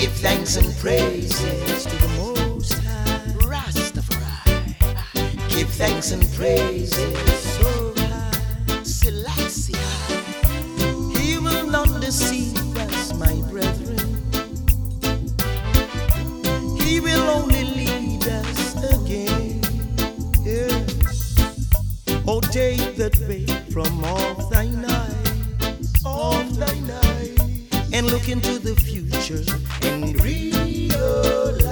Give thanks and praises to the Most High Rastafari. Give thanks and praises so high Selassie. He will not deceive us, my brethren. He will only lead us again. Yeah. Oh, take that veil from off thine eyes, and look into the future and realize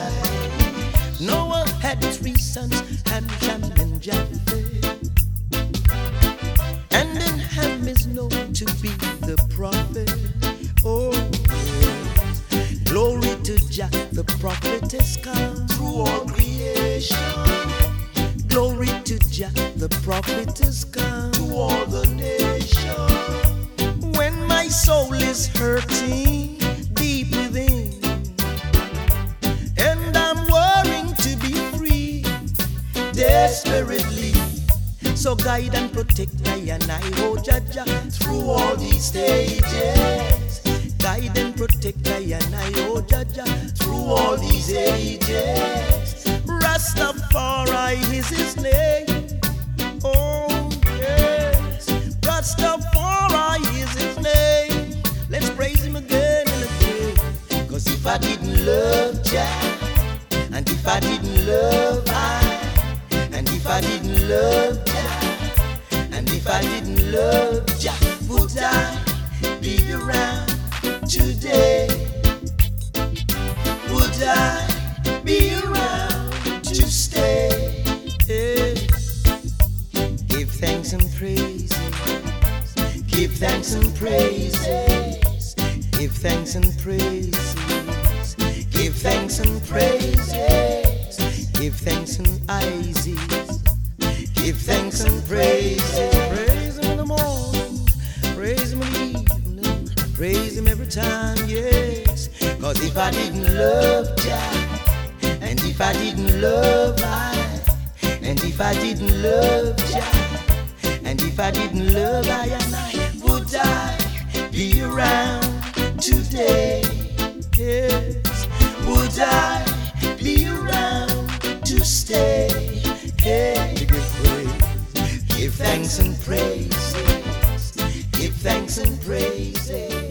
Noah had 3 sons, Ham, Shem, and Japheth, and then Ham is known to be the prophet. Oh, yes. Glory to Jah, the prophet has come through all creation. Glory to Jah, the prophet has come to all the nations. When my soul is hurting deep within, and I'm worrying to be free desperately, so guide and protect I and I, oh Jah Jah, through all these stages. Guide and protect I and I, oh Jah Jah, through all these ages. Rastafari is his name. Oh yes, Rastafari is his name. Let's praise him again and again. Cause if I didn't love Jah, and if I didn't love I, and if I didn't love Jah, and if I didn't love Jah, would I be around today? Would I be around to stay? Yeah. Give thanks and praises. Give thanks and praises. Give thanks and praises. Give thanks and praises. Give thanks and Isaac. Give thanks and praises. Praise him in the morning. Praise him in the evening. Praise him every time, yes. Cause if I didn't love Jah, and if I didn't love I, and if I didn't love Jah, and if I didn't love I and I, would I be around today? Yes. Would I be around to stay? Hey, give thanks and praises. Give thanks and praises.